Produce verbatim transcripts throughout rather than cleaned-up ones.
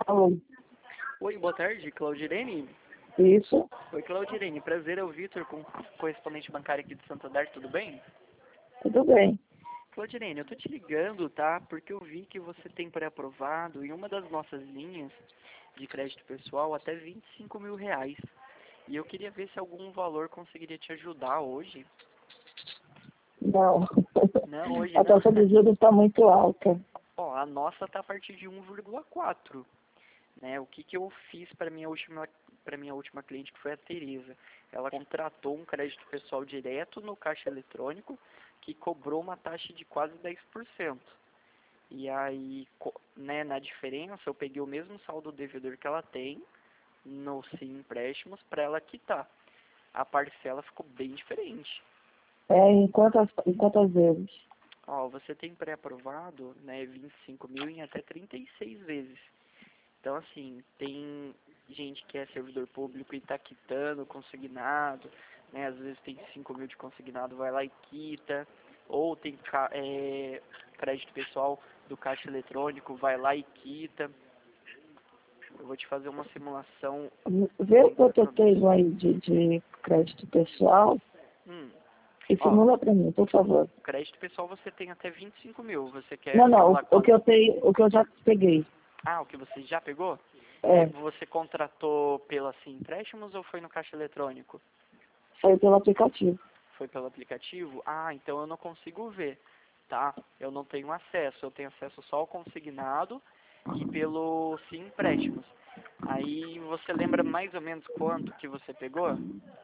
Alô, Oi, boa tarde, Claudirene. isso, Oi, Claudirene, prazer, é o Vitor, com correspondente bancário aqui de Santander, tudo bem? tudo bem. Claudirene, eu tô te ligando, tá? Porque eu vi que você tem pré-aprovado em uma das nossas linhas de crédito pessoal até vinte e cinco mil reais. E eu queria ver se algum valor conseguiria te ajudar hoje. Não, Não, hoje a não. taxa de juros está muito alta. Ó, a nossa tá a partir de um vírgula quatro. Né? O que que eu fiz para minha última para minha última cliente, que foi a Tereza. Ela contratou um crédito pessoal direto no caixa eletrônico que cobrou uma taxa de quase dez por cento. E aí, co- né, na diferença, eu peguei o mesmo saldo devedor que ela tem no Sim Empréstimos para ela quitar. A parcela ficou bem diferente. É, em quantas, em quantas vezes? Ó, você tem pré-aprovado, né, vinte e cinco mil em até trinta e seis vezes. Então, assim, tem gente que é servidor público e está quitando consignado, né? Às vezes tem cinco mil de consignado, vai lá e quita. Ou tem ca- é, crédito pessoal do caixa eletrônico, vai lá e quita. Eu vou te fazer uma simulação Vê o bem que eu para tenho você. aí de, de crédito pessoal Hum, e ó, simula para mim, por favor. crédito pessoal você tem até vinte e cinco mil. Você quer Não, não, simular o, o que quanto? eu tenho, o que eu já peguei. Ah, o que você já pegou? É, É, você contratou pela Sim Empréstimos ou foi no caixa eletrônico? saiu pelo aplicativo. Foi pelo aplicativo? Ah, então eu não consigo ver, tá? Eu não tenho acesso, eu tenho acesso só ao consignado e pelo Sim Empréstimos. Aí você lembra mais ou menos quanto que você pegou?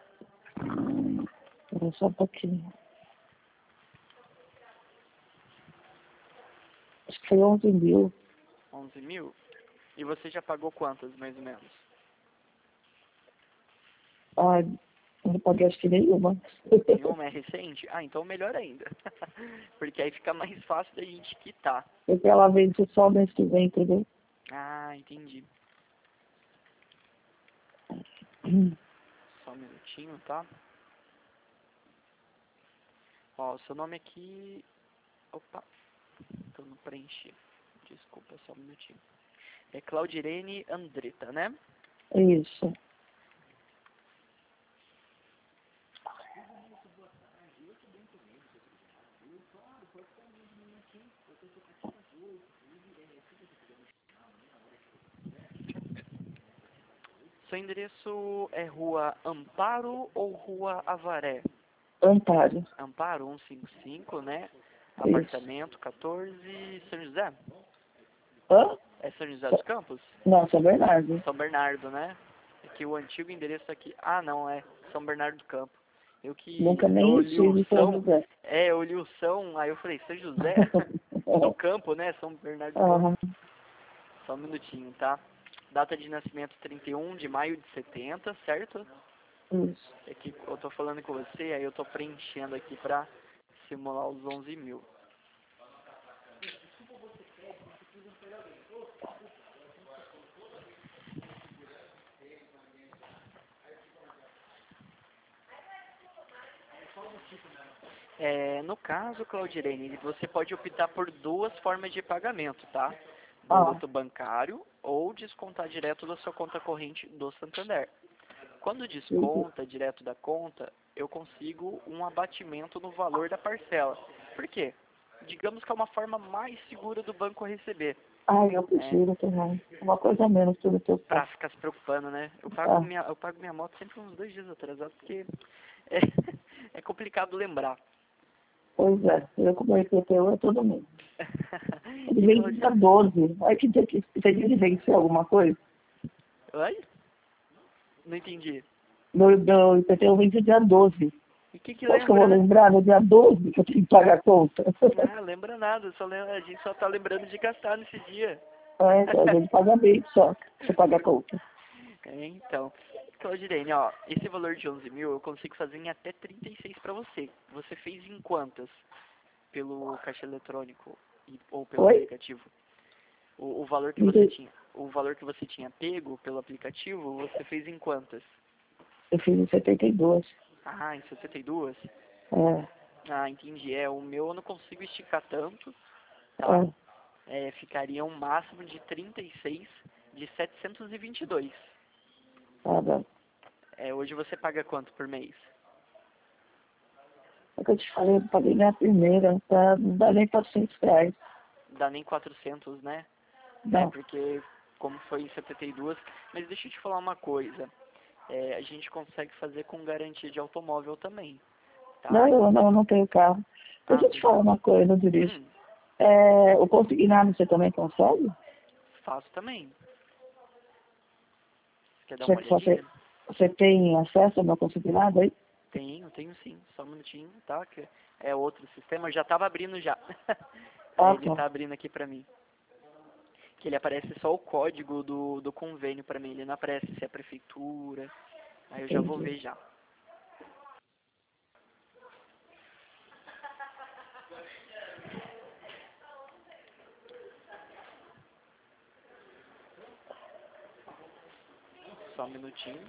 Espera só um pouquinho. Acho que foi onze mil. onze mil? E você já pagou quantas, mais ou menos? Ah, eu não paguei acho que nenhuma. Nenhuma? É recente? Ah, então melhor ainda. Porque aí fica mais fácil da gente quitar. Porque ela vence só o mês que vem, entendeu? Ah, entendi. Só um minutinho, tá? Ó, o seu nome aqui... Opa, então não preenchi. Desculpa, só um minutinho. É Claudirene Andretta, né? Isso. Seu endereço é Rua Amparo ou Rua Avaré? Amparo. Amparo cento e cinquenta e cinco, né? Isso. Apartamento quatorze, São José? Hã? É São José dos Campos? Não, São Bernardo. São Bernardo, né? É que o antigo endereço aqui... Ah, não, é São Bernardo do Campo. Eu que... Nunca Eu nem li o estive em São São... José. É, eu li o São, aí eu falei, São José? Do Campo, né? São Bernardo do Campo. Aham. Só um minutinho, tá? Data de nascimento trinta e um de maio de setenta, certo? Isso. É que eu tô falando com você, aí eu tô preenchendo aqui pra simular os onze mil. É, no caso, Claudirene, você pode optar por duas formas de pagamento, tá? Ah, Boleto bancário ou descontar direto da sua conta corrente do Santander. Quando entendi. desconta direto da conta, eu consigo um abatimento no valor da parcela. Por quê? Digamos que é uma forma mais segura do banco receber, Ai, eu né? prefiro, Terrai. Uma coisa a menos tudo que eu Pra faço. ficar se preocupando, né? Eu pago Ah, minha, eu pago minha moto sempre uns dois dias atrasado, porque é, é complicado lembrar. pois é, eu como I P T U é todo mundo. Ele E vem Claudio... dia doze. Olha que dia que tem dia de vencer alguma coisa. Oi? Não entendi. Meu, meu I P T U vem dia doze. E o que que Você acha que eu vou lembra, né? lembrar no dia doze que eu tenho que pagar a conta? Ah, lembra nada, só lembra, a gente só tá lembrando de gastar nesse dia. É, então, a gente paga bem só. Você paga a conta. É, então, Claudirene, ó, esse valor de onze mil eu consigo fazer em até trinta e seis para você. Você fez em quantas? Pelo caixa eletrônico e, ou pelo Oi? aplicativo? O, o valor que você Eu tinha, o valor que você tinha pego pelo aplicativo, você fez em quantas? fiz em setenta e dois. Ah, em setenta e duas? É, Ah, entendi. É, o meu eu não consigo esticar tanto, tá? é. É, ficaria um máximo de trinta e seis de setecentos e vinte e dois. Tá bom. É, hoje você paga quanto por mês? É que eu te falei, eu paguei minha primeira, tá? Não dá nem quatrocentos reais. Dá nem quatrocentos, né? É, Não. porque como foi em setenta e dois, mas deixa eu te falar uma coisa. É, a gente consegue fazer com garantia de automóvel também, Não, tá? eu não, não tenho carro. Ah, Deixa eu te falar uma coisa, eu dirijo. hum, É, o consignado você também consegue? faço também. Quer dar Você, uma você, olhadinha? você tem acesso ao meu consignado aí? Tenho, tenho sim. Só um minutinho, tá? Que é outro sistema. Eu já tava abrindo já. Aí Ah, ele tá. tá abrindo aqui pra mim. Que ele aparece só o código do, do convênio pra mim. Ele não aparece se é prefeitura. Aí eu já vou Entendi. ver já. Só um minutinho.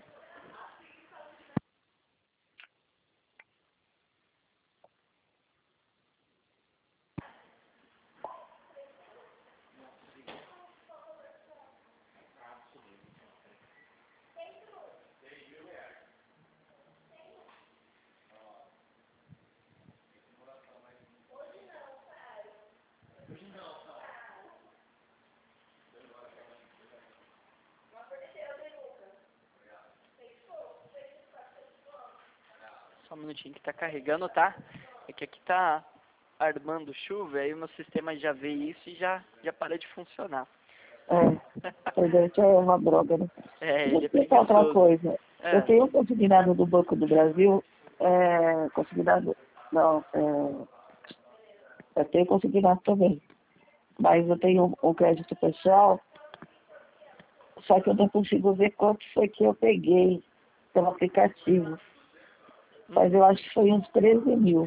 Só um minutinho que tá carregando, tá? É que aqui tá armando chuva, aí o meu sistema já vê isso e já, já para de funcionar. É, a gente é uma droga, né? É, Deixa eu ele é explicar outra preguiçoso. coisa. Eu É, tenho um consignado do Banco do Brasil, é, consignado, não, é, eu tenho consignado também, mas eu tenho um, um crédito pessoal, só que eu não consigo ver quanto foi que eu peguei pelo aplicativo, mas hum, eu acho que foi uns treze mil.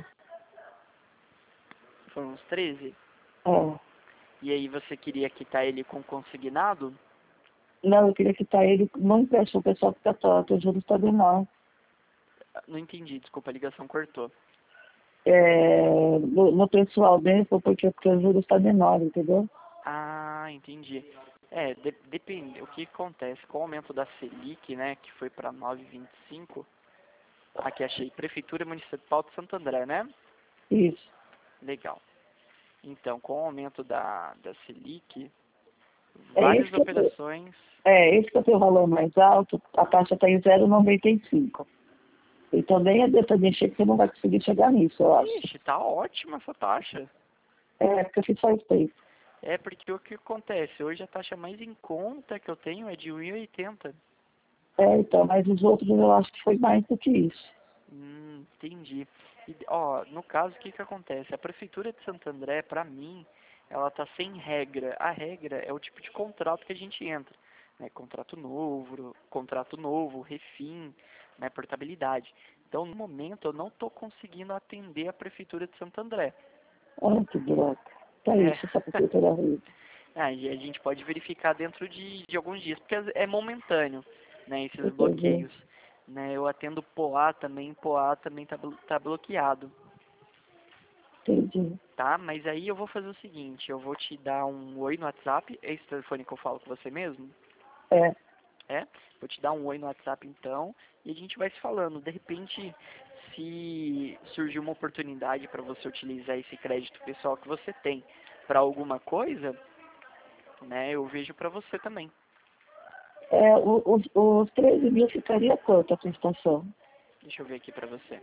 foram uns treze. É. E aí você queria quitar ele com consignado? Não, eu queria quitar ele, não empréstimo pessoal porque o juros está menor. Não entendi, desculpa, a ligação cortou. É, no, no pessoal mesmo, porque, porque o juros está menor, entendeu? Ah, entendi. É, de, depende. O que acontece com o aumento da Selic, né, que foi para nove vírgula vinte e cinco. Aqui achei, Prefeitura Municipal de Santo André, né? Isso. Legal. Então, com o aumento da, da Selic, É esse várias que eu tô, operações. é esse que eu tenho o valor mais alto, a taxa está em zero vírgula noventa e cinco. Então nem adianta mexer que você não vai conseguir chegar nisso, eu acho. Ixi, tá ótima essa taxa. É, porque eu fiz faz tempo. É porque o que acontece? Hoje a taxa mais em conta que eu tenho é de um e oitenta. É, então, mas os outros eu acho que foi mais do que isso. Hum, entendi. E, ó, no caso, o que que acontece? A Prefeitura de Santo André, pra mim, ela tá sem regra. A regra é o tipo de contrato que a gente entra, né? Contrato novo, contrato novo, refim, né? Portabilidade. Então, no momento, eu não tô conseguindo atender a Prefeitura de Santo André. Olha que droga. Tá É. isso, essa prefeitura ruim. Ah, e a gente pode verificar dentro de, de alguns dias, porque é momentâneo, né, esses Entendi. bloqueios. Né, eu atendo Poá também, Poá também tá, blo- tá bloqueado, Entendi. tá? Mas aí eu vou fazer o seguinte, eu vou te dar um oi no WhatsApp, é esse telefone que eu falo com você mesmo? É, É? Vou te dar um oi no WhatsApp então, e a gente vai se falando. De repente, se surgir uma oportunidade para você utilizar esse crédito pessoal que você tem para alguma coisa, né, eu vejo para você também. é o- os, os treze mil ficaria quanto a prestação? Deixa eu ver aqui pra você.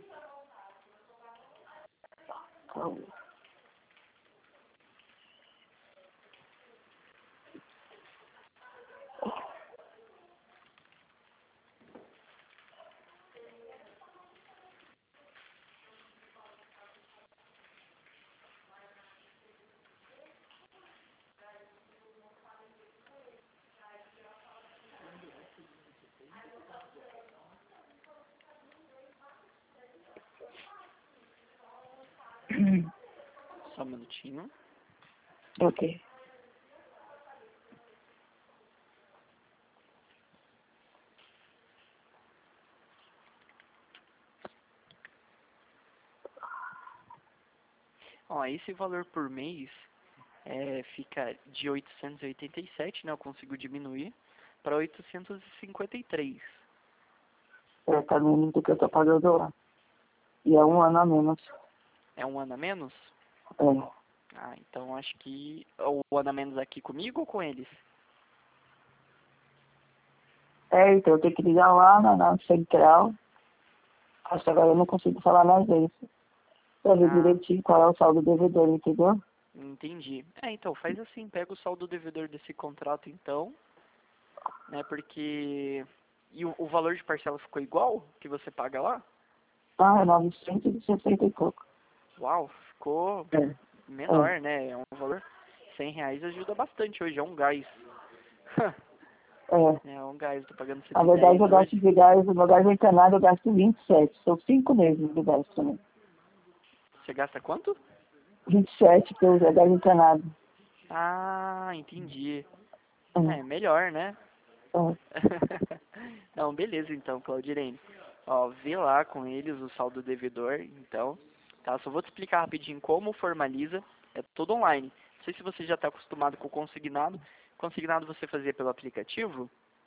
Calma. Só um minutinho. Ok. Ó, esse valor por mês é, fica de oitocentos e oitenta e sete, né? Eu consigo diminuir para oitocentos e cinquenta e três. É, tá menos do que eu tô pagando lá. E é um ano a menos. É um ano a menos? É. Ah, então acho que o ano a menos aqui comigo ou com eles? É, então eu tenho que ligar lá na, na central. Acho que agora eu não consigo falar mais isso. Pra ver Ah, direitinho qual é o saldo devedor, entendeu? entendi. É, então faz assim, pega o saldo devedor desse contrato então, né? Porque... E o, o valor de parcela ficou igual que você paga lá? Ah, é novecentos e sessenta e pouco. Uau, ficou É. É. menor, né? É um valor... cem reais ajuda bastante hoje, é um gás. É. É um gás, tô pagando Na cento e verdade, dez eu gasto hoje. de gás, o meu gás encanado eu gasto vinte e sete. São cinco meses de gás também. Você gasta quanto? vinte e sete que eu uso é gás encanado. Ah, entendi. É, É. melhor, né? É. Não, beleza então, Claudirene. Ó, vê lá com eles o saldo devedor, então. Tá, só vou te explicar rapidinho como formaliza. É tudo online. Não sei se você já está acostumado com o consignado. Consignado você fazia pelo aplicativo?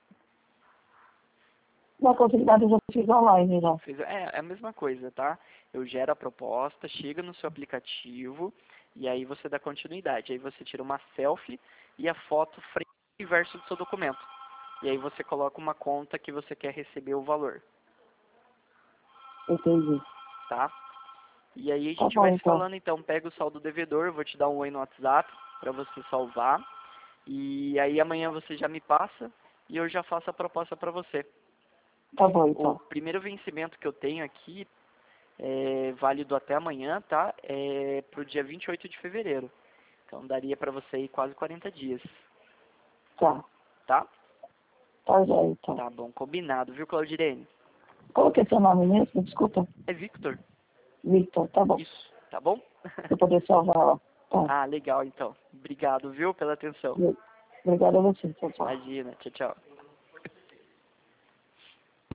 Na consignado eu já fiz online já. Fez- É, é a mesma coisa, tá? Eu gero a proposta, chega no seu aplicativo e aí você dá continuidade. Aí você tira uma selfie e a foto frente e verso do seu documento. E aí você coloca uma conta que você quer receber o valor, Entendi. tá? E aí a Tá gente vai bom, se então. falando então, pega o saldo devedor, eu vou te dar um oi no WhatsApp para você salvar. E aí amanhã você já me passa e eu já faço a proposta para você. Tá bom, O então. primeiro vencimento que eu tenho aqui é válido até amanhã, tá? É pro dia vinte e oito de fevereiro. Então daria para você ir quase quarenta dias, Tá. tá? Tá já, então. Tá bom, combinado, viu, Claudirene? Qual que é seu nome mesmo? Desculpa. É Victor. Victor, tá bom. Isso, tá bom? Pra poder salvar lá. Tá. Ah, legal então. Obrigado, viu, pela atenção. Obrigada a você. Tchau, tchau. Imagina, tchau, tchau.